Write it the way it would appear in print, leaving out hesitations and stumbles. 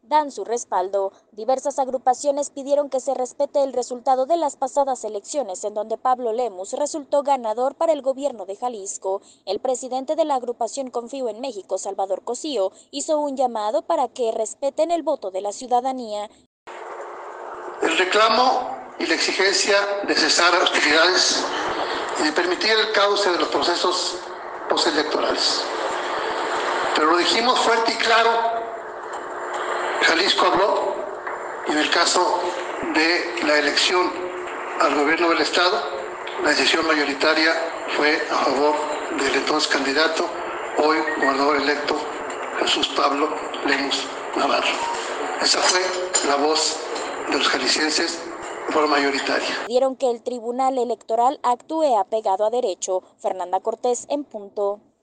dan su respaldo. Diversas agrupaciones pidieron que se respete el resultado de las pasadas elecciones, en donde Pablo Lemus resultó ganador para el gobierno de Jalisco. El presidente de la agrupación Confío en México, Salvador Cosío, hizo un llamado para que respeten el voto de la ciudadanía. El reclamo y la exigencia de cesar hostilidades y de permitir el cauce de los procesos postelectorales. Pero lo dijimos fuerte y claro, Jalisco habló, y en el caso de la elección al gobierno del Estado, la decisión mayoritaria fue a favor del entonces candidato, hoy gobernador electo, Jesús Pablo Lemus Navarro. Esa fue la voz de los jaliscienses de forma mayoritaria. Pidieron que el Tribunal Electoral actúe apegado a derecho. Fernanda Cortés, en punto.